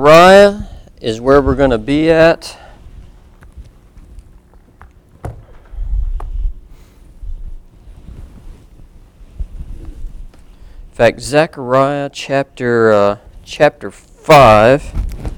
Zechariah is where we're going to be at. In fact, Zechariah chapter 5.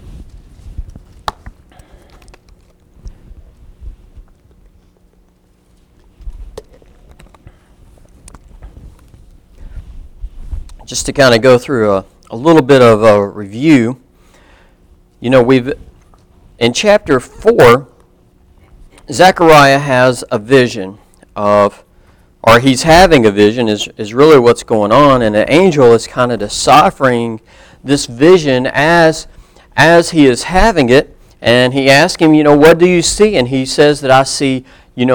Just to kind of go through a little bit of a review. You know, in chapter 4, Zechariah has a vision of, or he's having a vision is really what's going on, and the angel is kind of deciphering this vision as he is having it, and he asks him, what do you see? And he says that I see,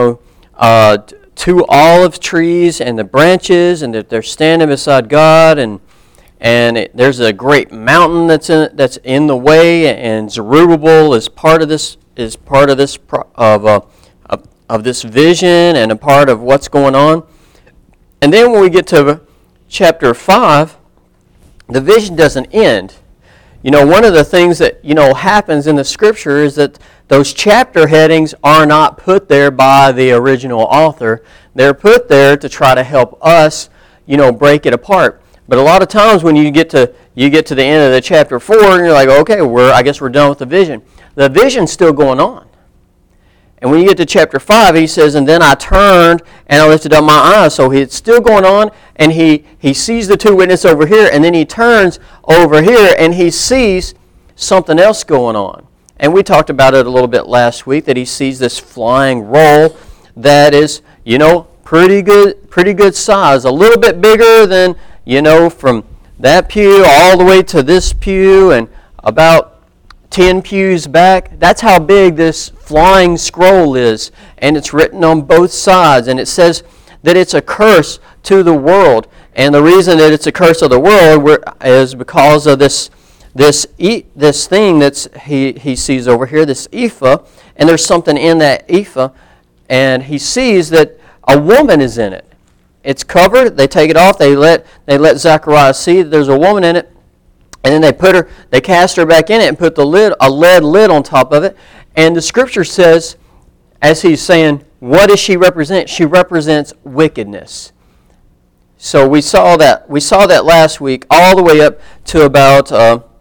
2 olive trees and the branches, and that they're standing beside God, and there's a great mountain that's in the way, and Zerubbabel is part of this of this vision and a part of what's going on. And then when we get to chapter 5, the vision doesn't end. One of the things that happens in the Scripture is that those chapter headings are not put there by the original author. They're put there to try to help us, break it apart. But a lot of times when you get to the end of the chapter 4, and you're like, okay, I guess we're done with the vision. The vision's still going on. And when you get to chapter 5, he says, and then I turned and I lifted up my eyes. So it's still going on, and he sees the 2 witnesses over here, and then he turns over here and he sees something else going on. And we talked about it a little bit last week, that he sees this flying roll that is, pretty good size, a little bit bigger than, from that pew all the way to this pew and about 10 pews back. That's how big this flying scroll is, and it's written on both sides, and it says that it's a curse to the world. And the reason that it's a curse of the world is because of this thing that's he sees over here, this ephah, and there's something in that ephah, and he sees that a woman is in it. It's covered. They take it off. They let Zechariah see that there's a woman in it. And then they cast her back in it and put a lead lid on top of it. And the Scripture says, as he's saying, what does she represent? She represents wickedness. So we saw that last week, all the way up to about,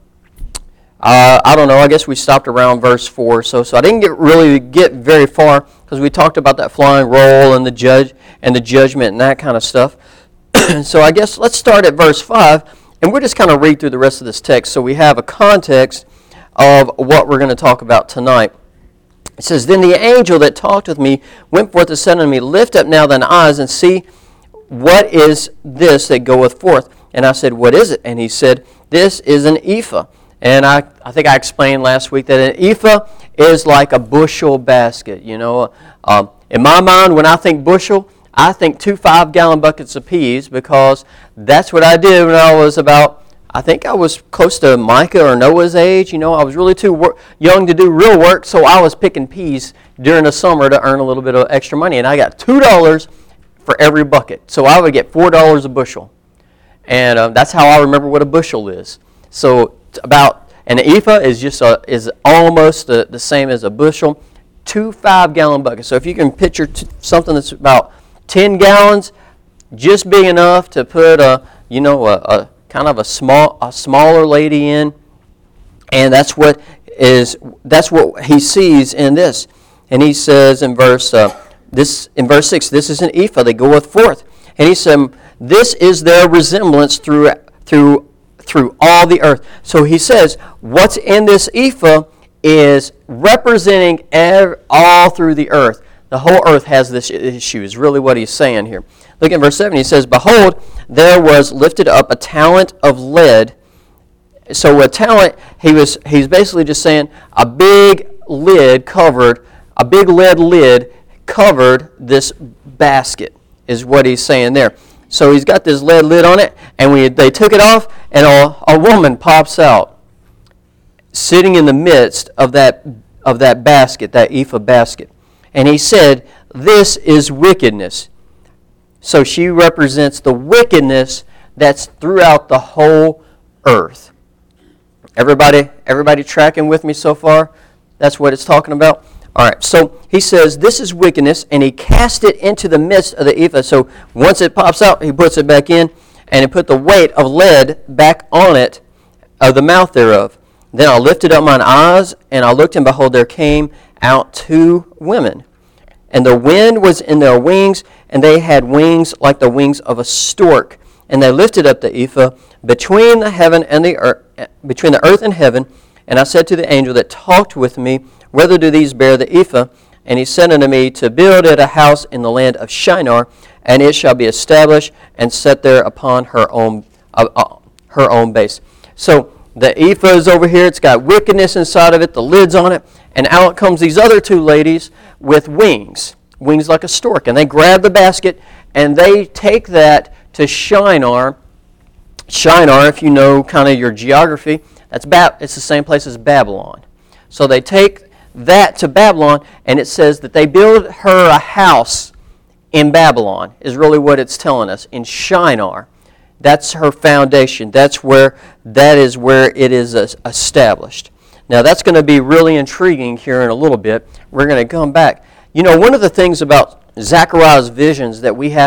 I don't know, I guess we stopped around verse 4 or so. So I didn't really get very far, because we talked about that flying roll and the judgment and that kind of stuff. So I guess let's start at verse 5. And we're just kind of read through the rest of this text so we have a context of what we're going to talk about tonight. It says, then the angel that talked with me went forth and said unto me, lift up now thine eyes and see what is this that goeth forth. And I said, what is it? And he said, this is an ephah. And I think I explained last week that an ephah is like a bushel basket. In my mind, when I think bushel, I think 2 5-gallon buckets of peas, because that's what I did when I was I think I was close to Micah or Noah's age. I was really too young to do real work, so I was picking peas during the summer to earn a little bit of extra money. And I got $2 for every bucket, so I would get $4 a bushel. And that's how I remember what a bushel is. So an ephah is almost the same as a bushel. 2 5-gallon buckets. So if you can picture something that's about 10 gallons, just big enough to put a kind of a smaller lady in, and that's what he sees in this. And he says in verse 6, this is an ephah that goeth forth, and he said, this is their resemblance through all the earth. So he says, what's in this ephah is representing all through the earth. The whole earth has this issue, is really what he's saying here. Look at verse 7. He says, behold, there was lifted up a talent of lead. So a talent, he's basically just saying a big lead lid covered this basket, is what he's saying there. So he's got this lead lid on it, and they took it off, and a woman pops out, sitting in the midst of that basket, that ephah basket. And he said, this is wickedness. So she represents the wickedness that's throughout the whole earth. Everybody Everybody tracking with me so far? That's what it's talking about? All right, so he says, this is wickedness, and he cast it into the midst of the ephah. So once it pops out, he puts it back in, and he put the weight of lead back on it, of the mouth thereof. Then I lifted up mine eyes, and I looked, and behold, there came out 2 women. And the wind was in their wings, and they had wings like the wings of a stork. And they lifted up the ephah between the heaven and the earth, between the earth and heaven. And I said to the angel that talked with me, whether do these bear the ephah? And he said unto me, to build it a house in the land of Shinar, and it shall be established and set there upon her own base. So the ephah is over here. It's got wickedness inside of it. The lid's on it. And out comes these other 2 ladies with wings like a stork. And they grab the basket, and they take that to Shinar. Shinar, if you know kind of your geography, it's the same place as Babylon. So they take that to Babylon, and it says that they build her a house in Babylon, is really what it's telling us, in Shinar. That's her foundation. That is where it is established. Now that's going to be really intriguing here in a little bit. We're going to come back. You know, one of the things about Zechariah's visions that we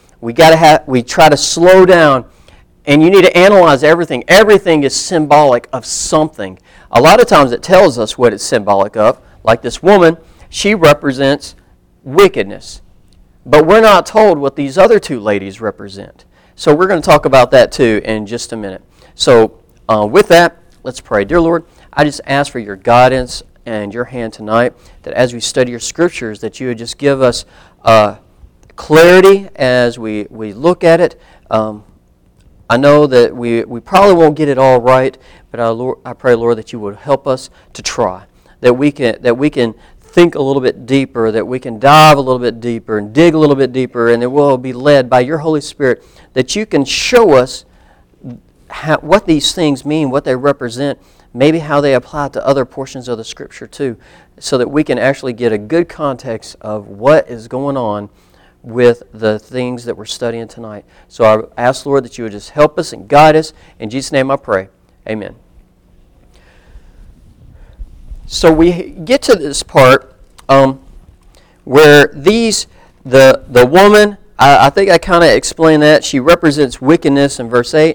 try to slow down, and you need to analyze everything. Everything is symbolic of something. A lot of times it tells us what it's symbolic of. Like this woman, she represents wickedness. But we're not told what these other 2 ladies represent. So we're going to talk about that too in just a minute. So with that, let's pray. Dear Lord, I just ask for your guidance and your hand tonight, that as we study your scriptures, that you would just give us clarity as we look at it. I know that we probably won't get it all right, but I pray, Lord, that you would help us to try, that we can think a little bit deeper, that we can dive a little bit deeper and dig a little bit deeper, and that we'll be led by your Holy Spirit, that you can show us what these things mean, what they represent, maybe how they apply to other portions of the Scripture too, so that we can actually get a good context of what is going on with the things that we're studying tonight. So I ask, Lord, that you would just help us and guide us. In Jesus' name I pray. Amen. So we get to this part where the woman, I think I kind of explained that. She represents wickedness in verse 8.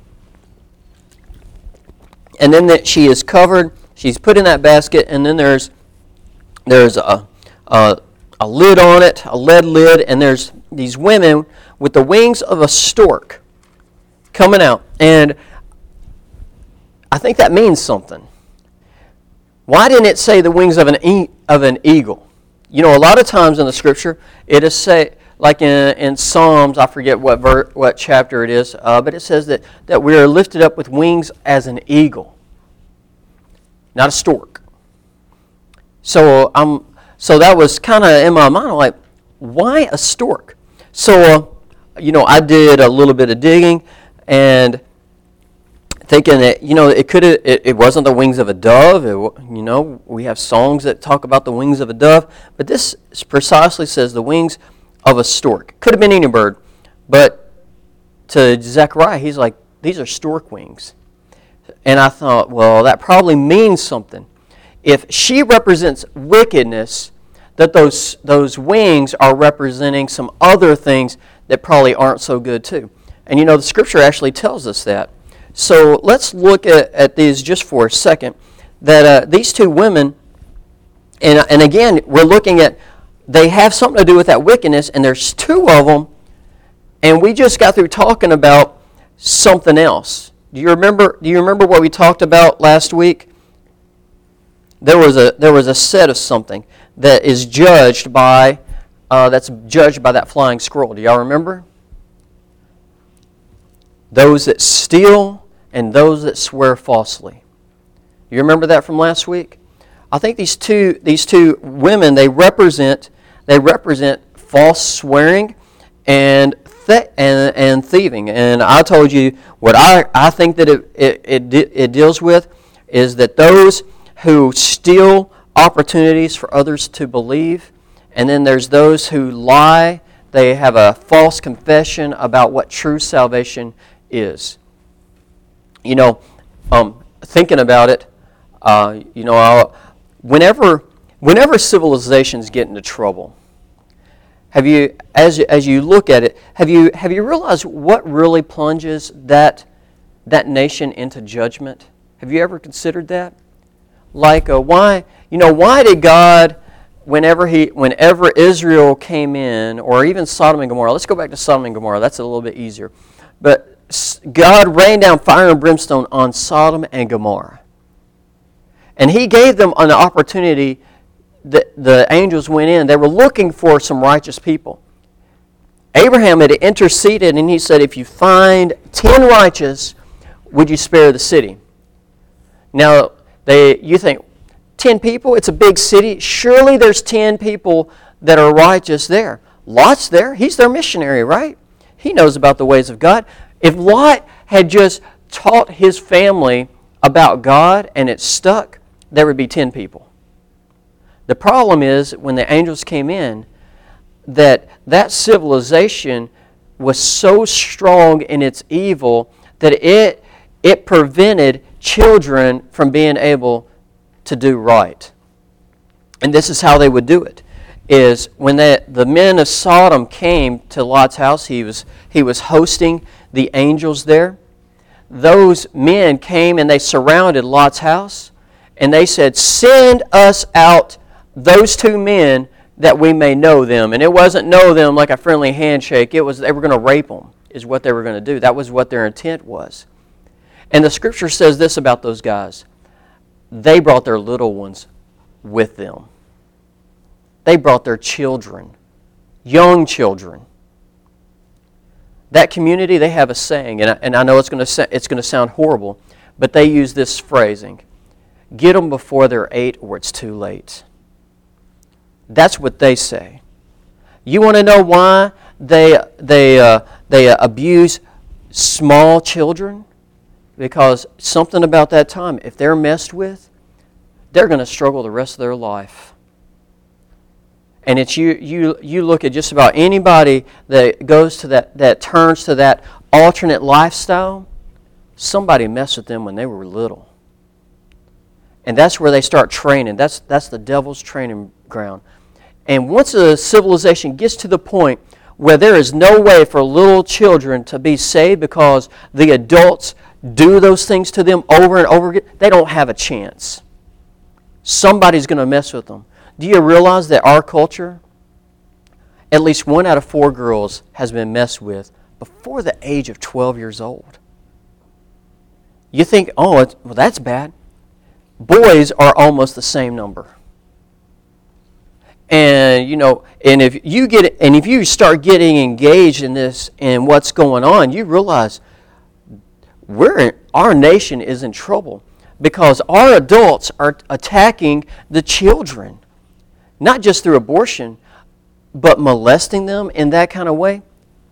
And then that she is covered, she's put in that basket, and then there's a lid on it, a lead lid, and there's these women with the wings of a stork coming out. And I think that means something. Why didn't it say the wings of an eagle? You know, a lot of times in the Scripture, it is say, like in Psalms, I forget what chapter it is, but it says that we are lifted up with wings as an eagle, not a stork. So that was kind of in my mind, I'm like, why a stork? So, I did a little bit of digging and thinking that, it wasn't the wings of a dove. We have songs that talk about the wings of a dove, but this precisely says the wings of a stork. Could have been any bird, but to Zechariah, he's like, these are stork wings. And I thought, well, that probably means something. If she represents wickedness, that those wings are representing some other things that probably aren't so good too. And the Scripture actually tells us that. So let's look at these just for a second. That these 2 women, and again, we're looking at, they have something to do with that wickedness, and there's 2 of them, and we just got through talking about something else. Do you remember what we talked about last week? There was a set of something that is judged by that flying scroll. Do y'all remember? Those that steal and those that swear falsely. You remember that from last week? I think these two women, they represent false swearing and thieving. And I told you what I think that it deals with is that those who steal opportunities for others to believe, and then there's those who lie. They have a false confession about what true salvation is. Thinking about it, Whenever civilizations get into trouble, have you, as you look at it, have you realized what really plunges that nation into judgment? Have you ever considered that? Like why did God, whenever Israel came in, or even Sodom and Gomorrah? Let's go back to Sodom and Gomorrah. That's a little bit easier. But God rained down fire and brimstone on Sodom and Gomorrah. And He gave them an opportunity. The angels went in. They were looking for some righteous people. Abraham had interceded, and he said, if you find 10 righteous, would you spare the city? Now, you think, 10 people? It's a big city. Surely there's 10 people that are righteous there. Lot's there. He's their missionary, right? He knows about the ways of God. If Lot had just taught his family about God and it stuck, there would be 10 people. The problem is, when the angels came in, that civilization was so strong in its evil that it prevented children from being able to do right. And this is how they would do it, is when the men of Sodom came to Lot's house, he was hosting the angels there. Those men came and they surrounded Lot's house, and they said, send us out those two men that we may know them. And it wasn't know them like a friendly handshake. It was they were going to rape them, is what they were going to do. That was what their intent was. And the Scripture says this about those guys. They brought their little ones with them. They brought their children, young children. That community, they have a saying, and I know it's going to sound horrible, but they use this phrasing: get them before they're 8 or it's too late. That's what they say. You want to know why they abuse small children? Because something about that time, if they're messed with, they're going to struggle the rest of their life. And it's you look at just about anybody that goes to that turns to that alternate lifestyle, somebody messed with them when they were little. And that's where they start training. That's the devil's training ground. And once a civilization gets to the point where there is no way for little children to be saved because the adults do those things to them over and over again, they don't have a chance. Somebody's going to mess with them. Do you realize that our culture, at least 1 out of 4 girls has been messed with before the age of 12 years old? You think, well, that's bad. Boys are almost the same number. And if you start getting engaged in this and what's going on, you realize our nation is in trouble because our adults are attacking the children, not just through abortion, but molesting them in that kind of way.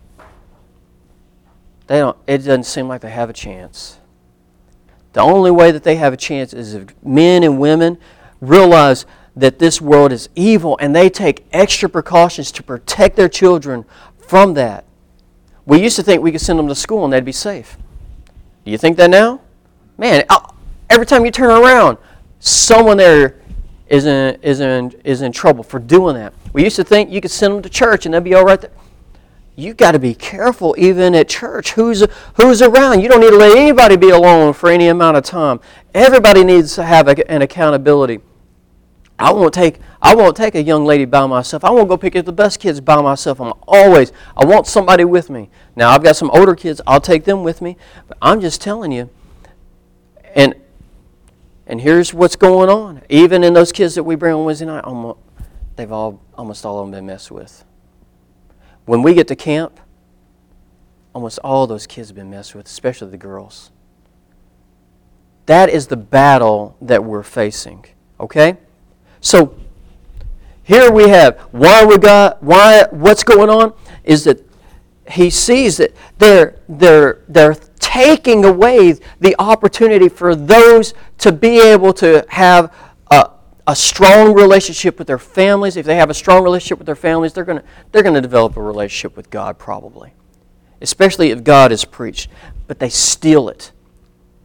It doesn't seem like they have a chance. The only way that they have a chance is if men and women realize that this world is evil and they take extra precautions to protect their children from that. We used to think we could send them to school and they'd be safe. Do you think that now? Man, every time you turn around, someone there is in trouble for doing that. We used to think you could send them to church and they'd be all right there. You got to be careful even at church. Who's around? You don't need to let anybody be alone for any amount of time. Everybody needs to have an accountability. I won't take a young lady by myself. I won't go pick up the best kids by myself. I want somebody with me. Now, I've got some older kids. I'll take them with me. But I'm just telling you. And here's what's going on. Even in those kids that we bring on Wednesday night, almost all of them been messed with. When we get to camp, almost all those kids have been messed with, especially the girls. That is the battle that we're facing. Okay? So here we have what's going on is that he sees that they're taking away the opportunity for those to be able to have a strong relationship with their families. If they have a strong relationship with their families, they're going to develop a relationship with God probably, especially if God is preached. But they steal it.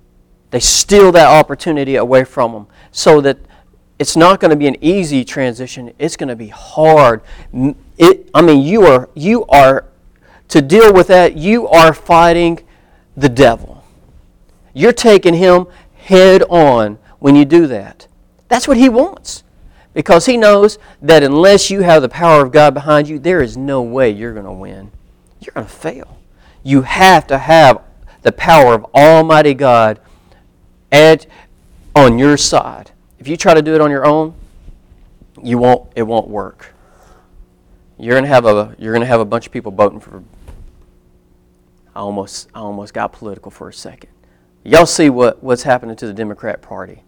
They steal that opportunity away from them, so that it's not going to be an easy transition. It's going to be hard. You are to deal with that. You are fighting the devil. You're taking him head on when you do that. That's what he wants, because he knows that unless you have the power of God behind you, there is no way you're going to win. You're going to fail. You have to have the power of Almighty God on your side. If you try to do it on your own, it won't work. You're going to have a bunch of people voting for. I almost got political for a second. Y'all see what's happening to the Democrat Party.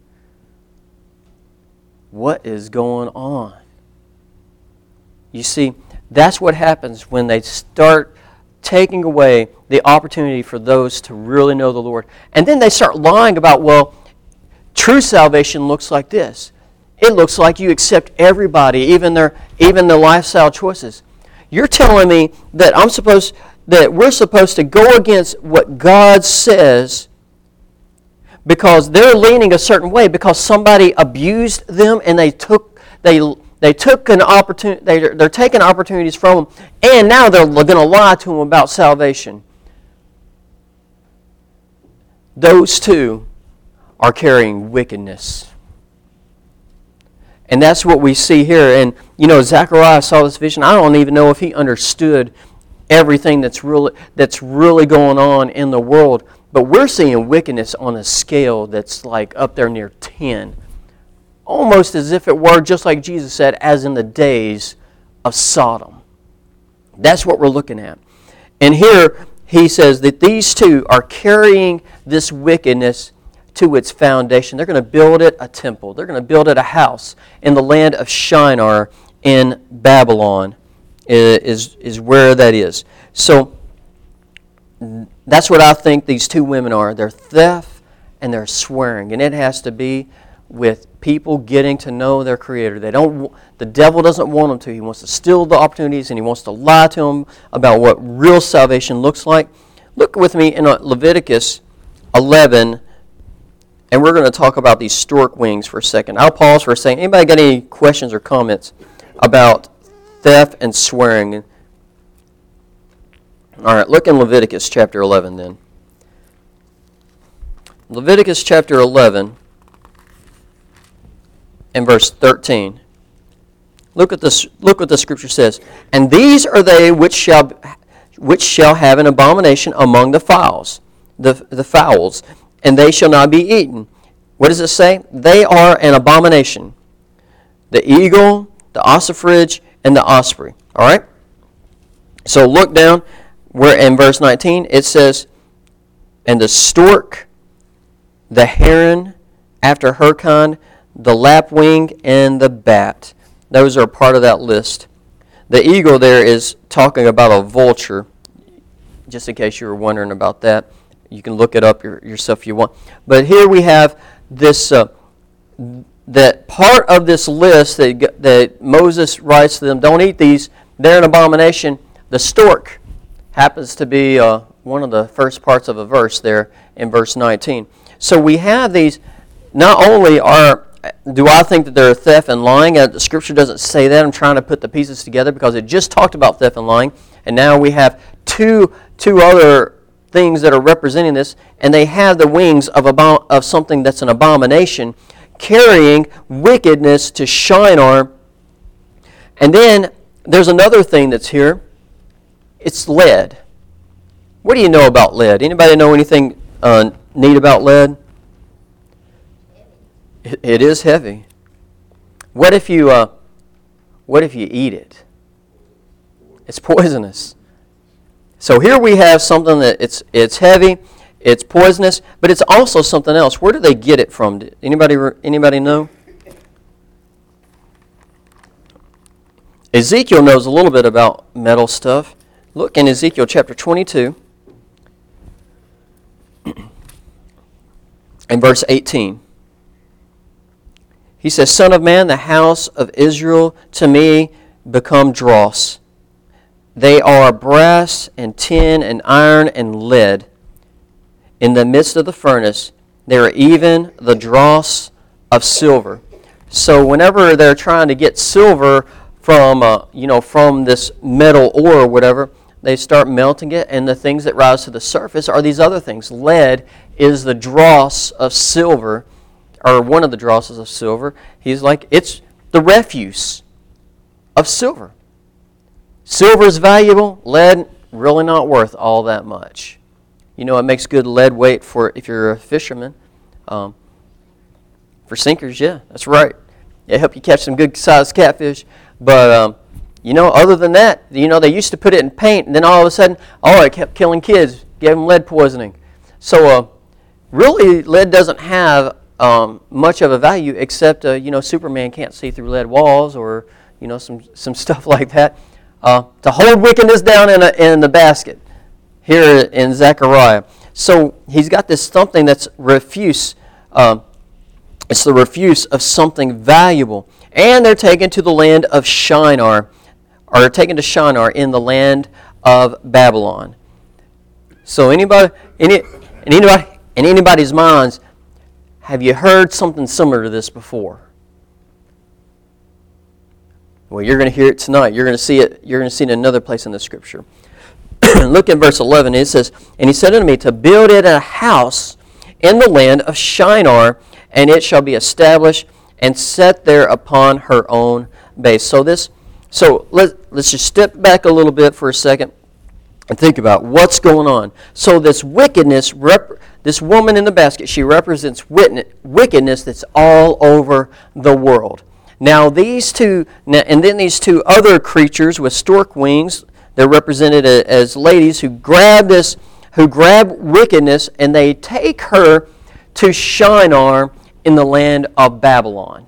What is going on? You see, that's what happens when they start taking away the opportunity for those to really know the Lord. And then they start lying about, well, true salvation looks like this. It looks like you accept everybody, even their lifestyle choices. You're telling me that we're supposed to go against what God says because they're leaning a certain way, because somebody abused them and they took an opportunity. They're taking opportunities from them, and now they're going to lie to them about salvation. Those two are carrying wickedness. And that's what we see here. And, Zechariah saw this vision. I don't even know if he understood everything that's really going on in the world. But we're seeing wickedness on a scale that's like up there near 10. Almost as if it were, just like Jesus said, as in the days of Sodom. That's what we're looking at. And here he says that these two are carrying this wickedness to its foundation. They're going to build it a temple. They're going to build it a house in the land of Shinar in Babylon is where that is. So that's what I think these two women are. They're theft and they're swearing. And it has to be with people getting to know their Creator. The devil doesn't want them to. He wants to steal the opportunities, and he wants to lie to them about what real salvation looks like. Look with me in Leviticus 11, and we're going to talk about these stork wings for a second. I'll pause for a second. Anybody got any questions or comments about theft and swearing? All right, look in Leviticus chapter 11 then. Leviticus chapter 11 and verse 13. Look what the scripture says. And these are they which shall have an abomination among the fowls, the fowls, and they shall not be eaten. What does it say? They are an abomination. The eagle, the ossifrage, and the osprey. All right? So look down where in verse 19 it says, and the stork, the heron after her kind, the lapwing, and the bat. Those are part of that list. The eagle there is talking about a vulture, just in case you were wondering about that. You can look it up yourself if you want. But here we have this, that part of this list that Moses writes to them, don't eat these, they're an abomination. The stork happens to be one of the first parts of a verse there in verse 19. So we have these, not only do I think that they're theft and lying? The Scripture doesn't say that. I'm trying to put the pieces together because it just talked about theft and lying, and now we have two other things that are representing this, and they have the wings of something that's an abomination, carrying wickedness to Shinar. And then there's another thing that's here. It's lead. What do you know about lead? Anybody know anything neat about lead? It is heavy. What if you eat it? It's poisonous. So here we have something that it's heavy, it's poisonous, but it's also something else. Where do they get it from? Anybody know? Ezekiel knows a little bit about metal stuff. Look in Ezekiel chapter 22 and verse 18. He says, Son of man, the house of Israel to me become dross. They are brass and tin and iron and lead in the midst of the furnace. They are even the dross of silver. So whenever they're trying to get silver from from this metal ore or whatever, they start melting it, and the things that rise to the surface are these other things. Lead is the dross of silver, or one of the drosses of silver. He's like, it's the refuse of silver. Silver is valuable. Lead, really not worth all that much. You know, it makes good lead weight for if you're a fisherman. For sinkers, yeah, that's right. It help you catch some good-sized catfish. But, other than that, they used to put it in paint, and then all of a sudden, it kept killing kids, gave them lead poisoning. So, really, lead doesn't have much of a value except, Superman can't see through lead walls or, some stuff like that. To hold wickedness down in the basket here in Zechariah. So he's got this something that's refuse. It's the refuse of something valuable. And they're taken to the land of Shinar, or taken to Shinar in the land of Babylon. So in anybody's minds, have you heard something similar to this before? Well, you're going to hear it tonight. You're going to see it. You're going to see it in another place in the Scripture. Look at verse 11. It says, "And he said unto me, to build it a house in the land of Shinar, and it shall be established and set there upon her own base." So let's just step back a little bit for a second and think about what's going on. So this wickedness, this woman in the basket, she represents wickedness that's all over the world. Now these two other creatures with stork wings, they're represented as ladies who grab wickedness, and they take her to Shinar in the land of Babylon.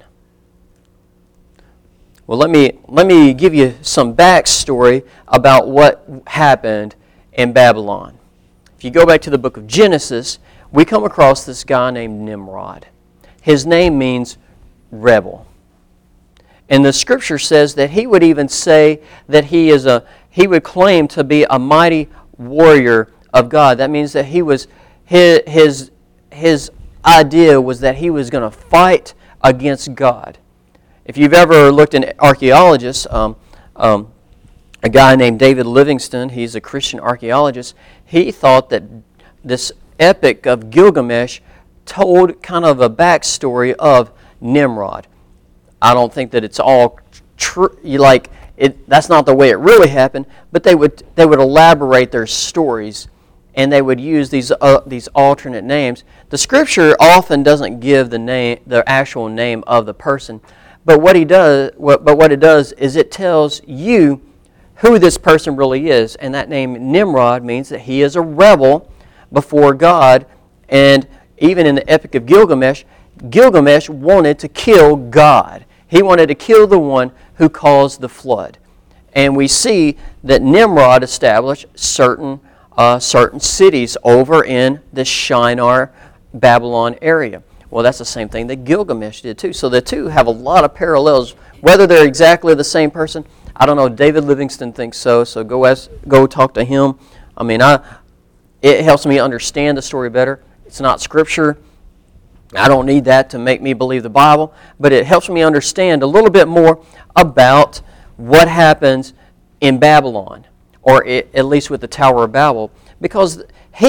Well, let me give you some backstory about what happened in Babylon. If you go back to the book of Genesis, we come across this guy named Nimrod. His name means rebel. And the Scripture says that he would even say that he would claim to be a mighty warrior of God. That means that his idea was that he was going to fight against God. If you've ever looked at archaeologists, a guy named David Livingstone, he's a Christian archaeologist, he thought that this epic of Gilgamesh told kind of a backstory of Nimrod. I don't think that it's all true. That's not the way it really happened. But they would elaborate their stories, and they would use these alternate names. The Scripture often doesn't give the actual name of the person, but what it does is it tells you who this person really is, and that name Nimrod means that he is a rebel before God. And even in the Epic of Gilgamesh, Gilgamesh wanted to kill God. He wanted to kill the one who caused the flood. And we see that Nimrod established certain cities over in the Shinar, Babylon area. Well, that's the same thing that Gilgamesh did too. So the two have a lot of parallels. Whether they're exactly the same person, I don't know. David Livingstone thinks so. So go talk to him. I mean, it helps me understand the story better. It's not Scripture. I don't need that to make me believe the Bible, but it helps me understand a little bit more about what happens in Babylon, or at least with the Tower of Babel, because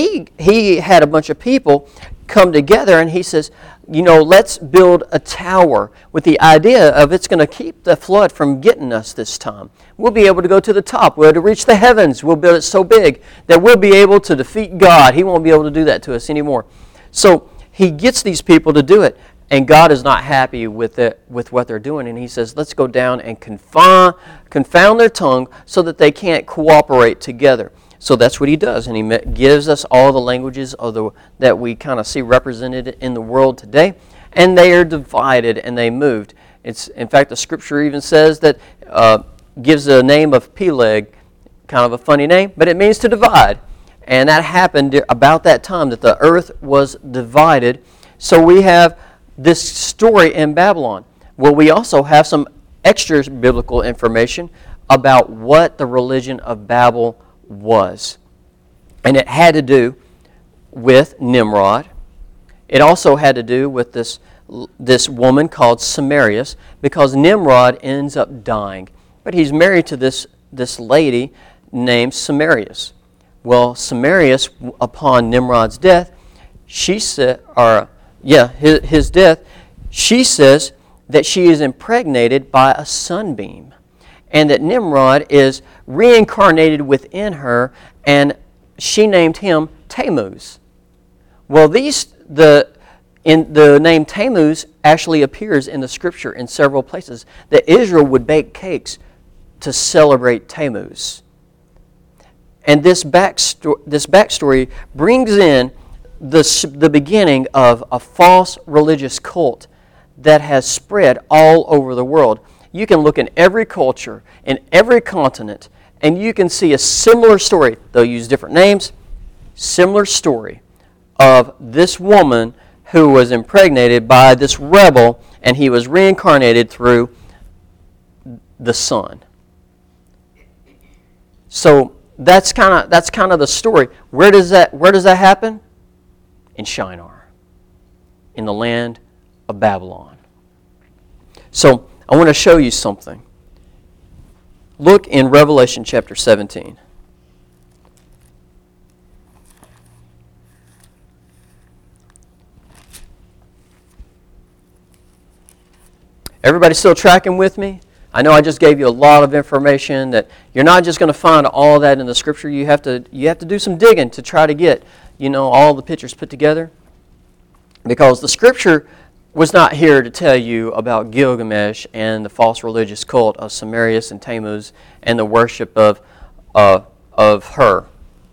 he had a bunch of people come together, and he says, let's build a tower with the idea of it's going to keep the flood from getting us this time. We'll be able to go to the top. We'll be able to reach the heavens. We'll build it so big that we'll be able to defeat God. He won't be able to do that to us anymore. So he gets these people to do it, and God is not happy with what they're doing, and he says, let's go down and confound their tongue so that they can't cooperate together. So that's what he does, and he gives us all the languages that we kind of see represented in the world today, and they are divided and they moved. In fact, the Scripture even says that, gives the name of Peleg, kind of a funny name, but it means to divide. And that happened about that time that the earth was divided. So we have this story in Babylon. Well, we also have some extra biblical information about what the religion of Babel was. And it had to do with Nimrod. It also had to do with this woman called Samarias, because Nimrod ends up dying. But he's married to this lady named Samarias. Well, Samarias, upon Nimrod's death, his death, she says that she is impregnated by a sunbeam, and that Nimrod is reincarnated within her, and she named him Tammuz. Well, the name Tammuz actually appears in the Scripture in several places, that Israel would bake cakes to celebrate Tammuz. And this backstory brings in the beginning of a false religious cult that has spread all over the world. You can look in every culture, in every continent, and you can see a similar story. They'll use different names, similar story of this woman who was impregnated by this rebel, and he was reincarnated through the sun. So that's kind of the story. Where does that happen? In Shinar, in the land of Babylon. So I want to show you something. Look in Revelation chapter 17. Everybody still tracking with me? I know I just gave you a lot of information that you're not just going to find all that in the Scripture. You have to do some digging to try to get, all the pictures put together. Because the Scripture was not here to tell you about Gilgamesh and the false religious cult of Samarias and Tammuz and the worship of her.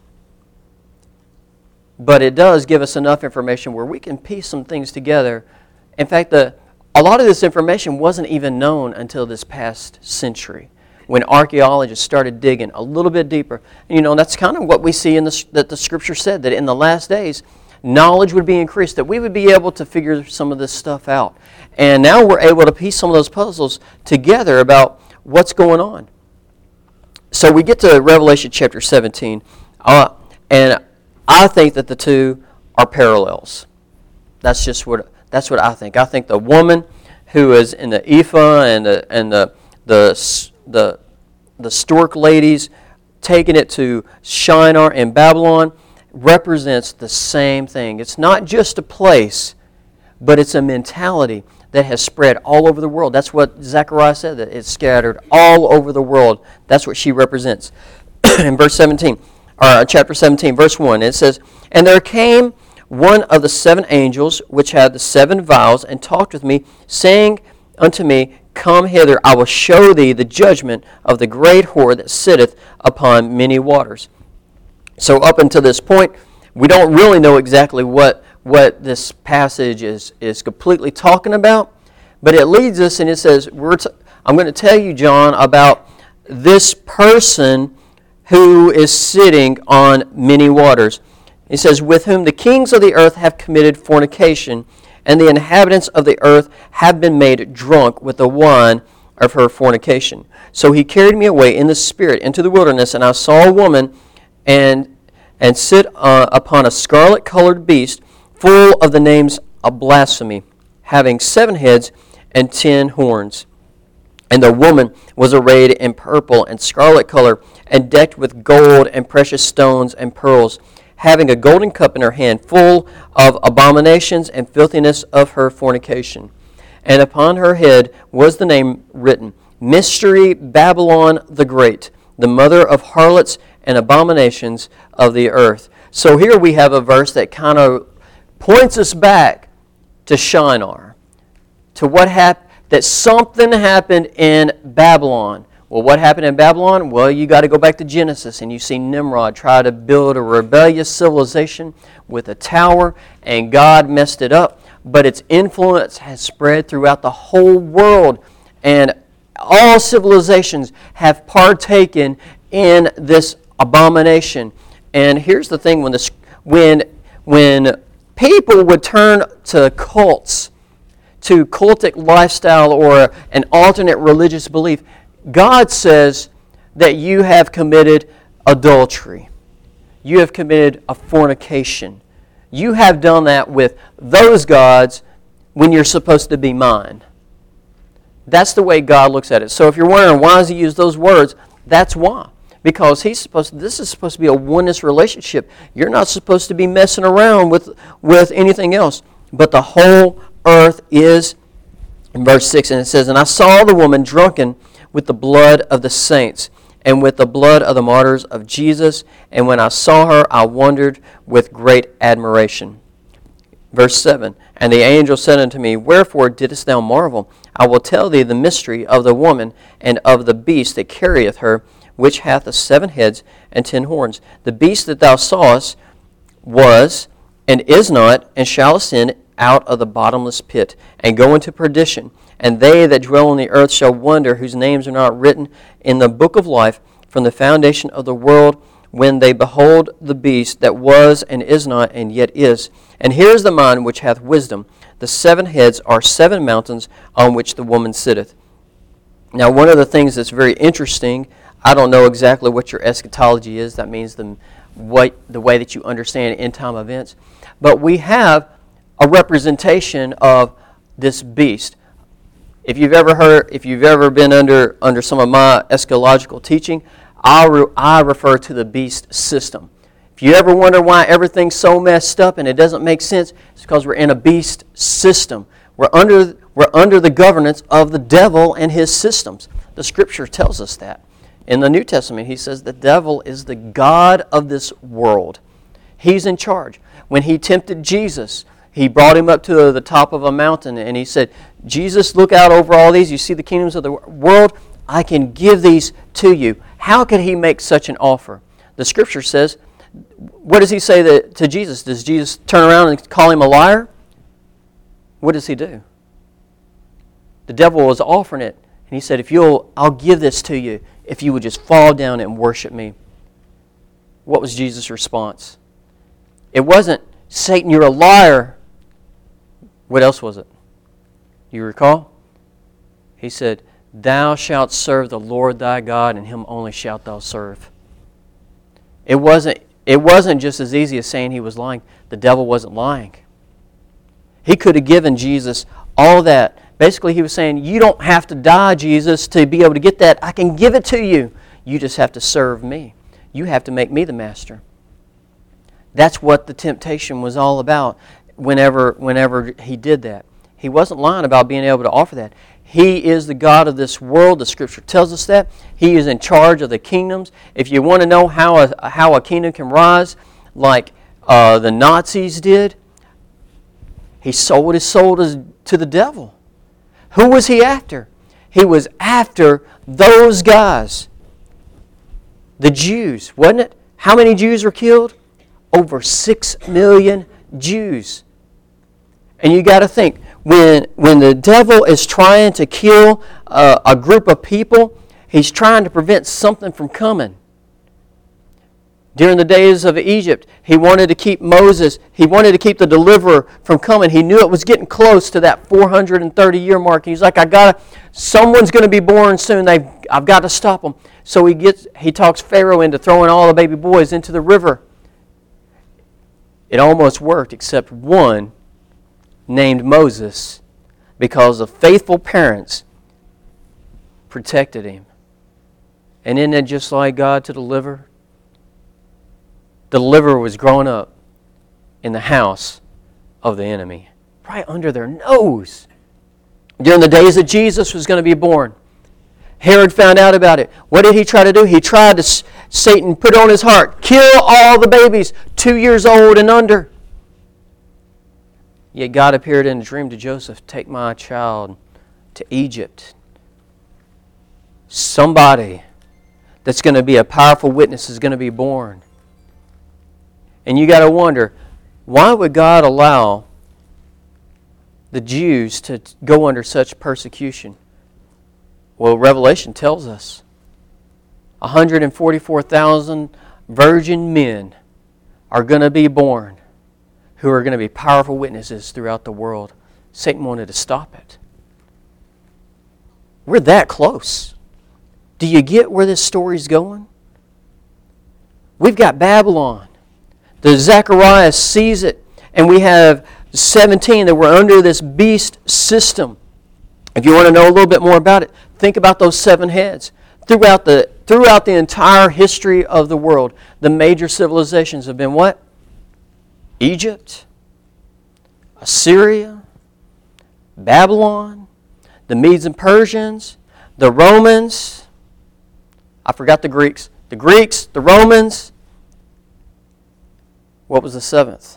But it does give us enough information where we can piece some things together. In fact, a lot of this information wasn't even known until this past century, when archaeologists started digging a little bit deeper. That's kind of what we see that the Scripture said, that in the last days, knowledge would be increased, that we would be able to figure some of this stuff out. And now we're able to piece some of those puzzles together about what's going on. So we get to Revelation chapter 17, and I think that the two are parallels. That's what I think. I think the woman who is in the ephah and the stork ladies taking it to Shinar in Babylon represents the same thing. It's not just a place, but it's a mentality that has spread all over the world. That's what Zechariah said, that it's scattered all over the world. That's what she represents. In verse 17, or chapter 17, verse 1, it says, "And there came one of the 7 angels which had the 7 vials, and talked with me, saying unto me, Come hither, I will show thee the judgment of the great whore that sitteth upon many waters." So up until this point, we don't really know exactly what this passage is completely talking about, but it leads us, and it says, I'm going to tell you, John, about this person who is sitting on many waters. He says, "With whom the kings of the earth have committed fornication, and the inhabitants of the earth have been made drunk with the wine of her fornication. So he carried me away in the spirit into the wilderness, and I saw a woman and sit upon a scarlet-colored beast, full of the names of blasphemy, having 7 heads and 10 horns. And the woman was arrayed in purple and scarlet color, and decked with gold and precious stones and pearls, having a golden cup in her hand, full of abominations and filthiness of her fornication. And upon her head was the name written, Mystery Babylon the Great, the mother of harlots and abominations of the earth." So here we have a verse that kind of points us back to Shinar, to what happened, that something happened in Babylon. Well, what happened in Babylon? Well, you got to go back to Genesis, and you see Nimrod try to build a rebellious civilization with a tower, and God messed it up. But its influence has spread throughout the whole world, and all civilizations have partaken in this abomination. And here's the thing: when people would turn to cults, to cultic lifestyle or an alternate religious belief, God says that you have committed adultery. You have committed a fornication. You have done that with those gods when you're supposed to be mine. That's the way God looks at it. So if you're wondering why does he use those words, that's why. Because this is supposed to be a oneness relationship. You're not supposed to be messing around with anything else. But the whole earth is, in verse 6, and it says, "And I saw the woman drunken with the blood of the saints, and with the blood of the martyrs of Jesus. And when I saw her, I wondered with great admiration." Verse 7, "And the angel said unto me, Wherefore didst thou marvel? I will tell thee the mystery of the woman and of the beast that carrieth her, which hath the 7 heads and 10 horns. The beast that thou sawest was, and is not, and shall ascend out of the bottomless pit, and go into perdition. And they that dwell on the earth shall wonder, whose names are not written in the book of life from the foundation of the world, when they behold the beast that was, and is not, and yet is. And here is the mind which hath wisdom. The 7 heads are 7 mountains on which the woman sitteth." Now, one of the things that's very interesting, I don't know exactly what your eschatology is. That means the way that you understand end-time events. But we have a representation of this beast. If you've ever been under some of my eschatological teaching, I refer to the beast system. If you ever wonder why everything's so messed up and it doesn't make sense, it's because we're in a beast system. We're under the governance of the devil and his systems. The Scripture tells us that. In the New Testament, he says the devil is the god of this world. He's in charge. When he tempted Jesus, he brought him up to the top of a mountain and he said, "Jesus, look out over all these. You see the kingdoms of the world? I can give these to you." How could he make such an offer? The Scripture says, what does he say to Jesus? Does Jesus turn around and call him a liar? What does he do? The devil was offering it, and he said, I'll give this to you if you would just fall down and worship me. What was Jesus' response? It wasn't, "Satan, you're a liar." What else was it? You recall? He said, "Thou shalt serve the Lord thy God, and him only shalt thou serve." It wasn't just as easy as saying he was lying. The devil wasn't lying. He could have given Jesus all that. Basically, he was saying, you don't have to die, Jesus, to be able to get that. I can give it to you. You just have to serve me. You have to make me the master. That's what the temptation was all about whenever he did that. He wasn't lying about being able to offer that. He is the God of this world. The Scripture tells us that. He is in charge of the kingdoms. If you want to know how a kingdom can rise, like the Nazis did, he sold his soul to the devil. Who was he after? He was after those guys. The Jews, wasn't it? How many Jews were killed? Over 6 million Jews. And you got to think, when the devil is trying to kill a group of people, he's trying to prevent something from coming. During the days of Egypt, he wanted to keep Moses, he wanted to keep the deliverer from coming. He knew it was getting close to that 430-year mark. He's like, someone's going to be born soon. I've got to stop them. So he talks Pharaoh into throwing all the baby boys into the river. It almost worked, except one named Moses, because the faithful parents protected him. And isn't it just like God to deliver? The deliverer was growing up in the house of the enemy, right under their nose. During the days that Jesus was going to be born, Herod found out about it. What did he try to do? Satan put on his heart, kill all the babies 2 years old and under. Yet God appeared in a dream to Joseph, take my child to Egypt. Somebody that's going to be a powerful witness is going to be born. And you got to wonder, why would God allow the Jews to go under such persecution? Well, Revelation tells us 144,000 virgin men are going to be born who are going to be powerful witnesses throughout the world. Satan wanted to stop it. We're that close. Do you get where this story's going? We've got Babylon. The Zacharias sees it, and we have 17 that were under this beast system. If you want to know a little bit more about it, think about those 7 heads. Throughout the entire history of the world, the major civilizations have been what? Egypt, Assyria, Babylon, the Medes and Persians, the Romans. I forgot the Greeks. The Greeks, the Romans. What was the 7th?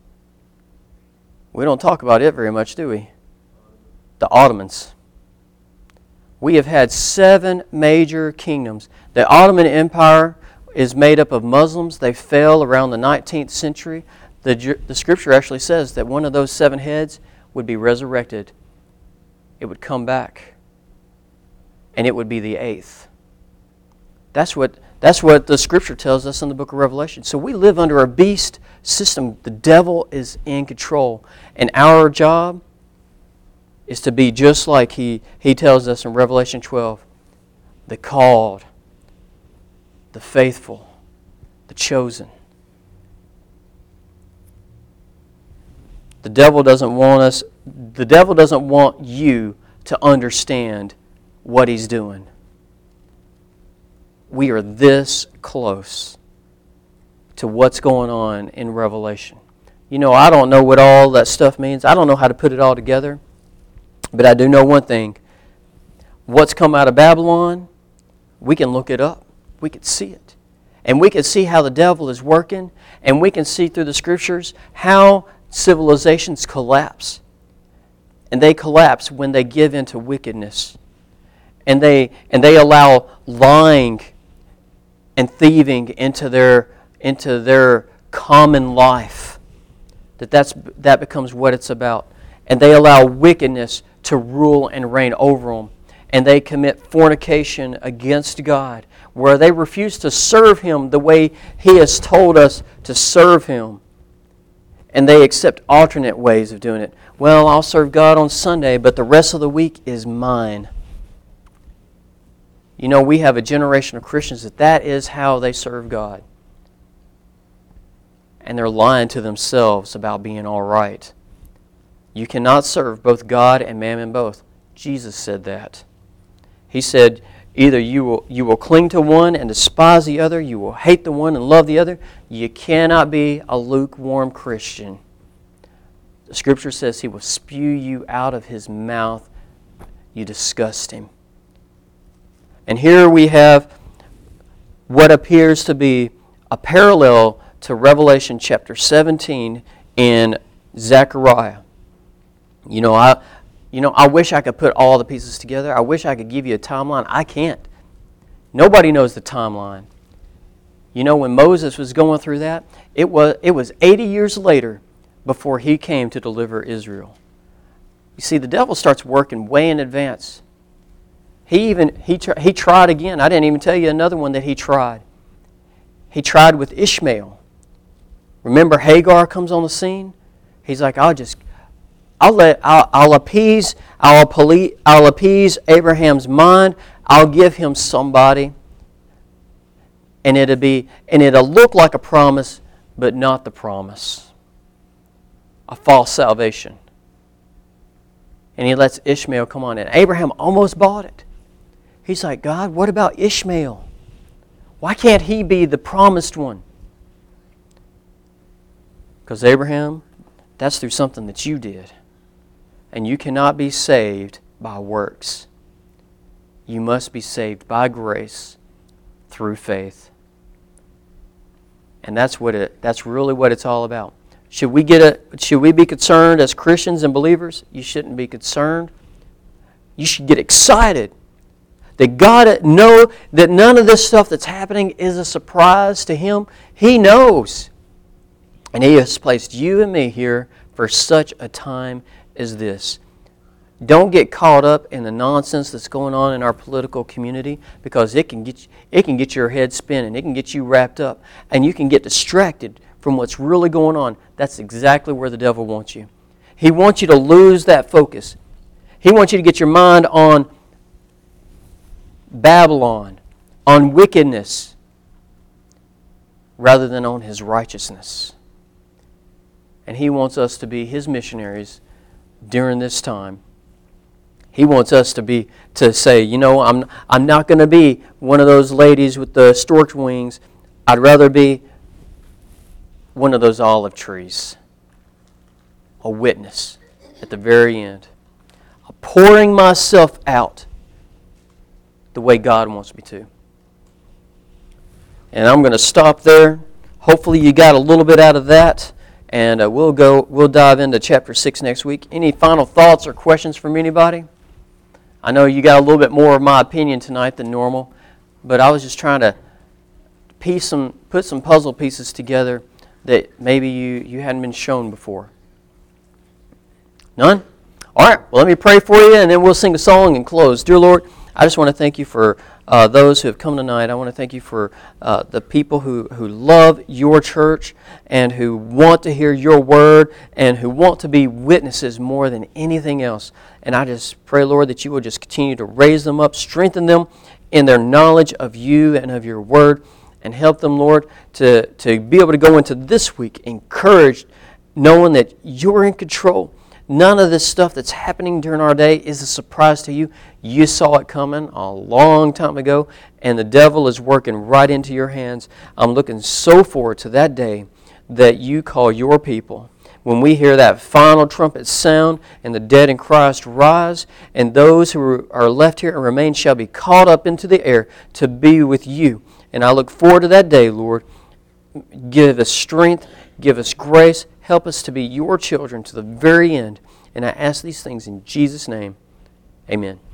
We don't talk about it very much, do we? The Ottomans. We have had 7 major kingdoms. The Ottoman Empire is made up of Muslims. They fell around the 19th century. The Scripture actually says that one of those 7 heads would be resurrected. It would come back. And it would be the 8th. That's what the Scripture tells us in the book of Revelation. So we live under a beast system. The devil is in control. And our job is to be just like he tells us in Revelation 12. The called, the faithful, the chosen. The devil doesn't want you to understand what he's doing. We are this close to what's going on in Revelation. You know, I don't know what all that stuff means. I don't know how to put it all together. But I do know one thing. What's come out of Babylon, we can look it up. We can see it. And we can see how the devil is working. And we can see through the Scriptures how civilizations collapse. And they collapse when they give into wickedness. And they allow lying and thieving into their common life. That becomes what it's about. And they allow wickedness to rule and reign over them. And they commit fornication against God, where they refuse to serve Him the way He has told us to serve Him. And they accept alternate ways of doing it. Well, I'll serve God on Sunday, but the rest of the week is mine. You know, we have a generation of Christians that is how they serve God. And they're lying to themselves about being all right. You cannot serve both God and mammon both. Jesus said that. He said, either you will cling to one and despise the other, you will hate the one and love the other. You cannot be a lukewarm Christian. The Scripture says He will spew you out of His mouth. You disgust Him. And here we have what appears to be a parallel to Revelation chapter 17 in Zechariah. I wish I could put all the pieces together. I wish I could give you a timeline. I can't. Nobody knows the timeline. You know, when Moses was going through that, it was 80 years later before he came to deliver Israel. You see, the devil starts working way in advance. He tried again. I didn't even tell you another one that he tried. He tried with Ishmael. Remember, Hagar comes on the scene. He's like, I'll appease Abraham's mind. I'll give him somebody, and it'll look like a promise, but not the promise. A false salvation. And he lets Ishmael come on in. Abraham almost bought it. He's like, God, what about Ishmael? Why can't he be the promised one? Because Abraham, that's through something that you did. And you cannot be saved by works. You must be saved by grace through faith. And that's really what it's all about. Should we be concerned as Christians and believers? You shouldn't be concerned. You should get excited that God know that none of this stuff that's happening is a surprise to Him. He knows. And He has placed you and me here for such a time as this. Don't get caught up in the nonsense that's going on in our political community, because it can get your head spinning. It can get you wrapped up, and you can get distracted from what's really going on. That's exactly where the devil wants you. He wants you to lose that focus. He wants you to get your mind on Babylon, on wickedness, rather than on His righteousness. and He wants us to be His missionaries during this time. He wants us to say, you know, I'm not going to be one of those ladies with the stork wings. I'd rather be one of those olive trees. A witness at the very end. Pouring myself out the way God wants me to. And I'm going to stop there. Hopefully you got a little bit out of that. And we'll dive into chapter 6 next week. Any final thoughts or questions from anybody? I know you got a little bit more of my opinion tonight than normal, but I was just trying to put some puzzle pieces together that maybe you hadn't been shown before. None? All right, well, let me pray for you, and then we'll sing a song and close. Dear Lord, I just want to thank you for those who have come tonight. I want to thank you for the people who love your church and who want to hear your word and who want to be witnesses more than anything else. And I just pray, Lord, that you will just continue to raise them up, strengthen them in their knowledge of you and of your word, and help them, Lord, to be able to go into this week encouraged, knowing that you're in control. None of this stuff that's happening during our day is a surprise to you. You saw it coming a long time ago, and the devil is working right into your hands. I'm looking so forward to that day that you call your people. When we hear that final trumpet sound and the dead in Christ rise, and those who are left here and remain shall be caught up into the air to be with you. And I look forward to that day, Lord. Give us strength, give us grace, help us to be your children to the very end. And I ask these things in Jesus' name. Amen.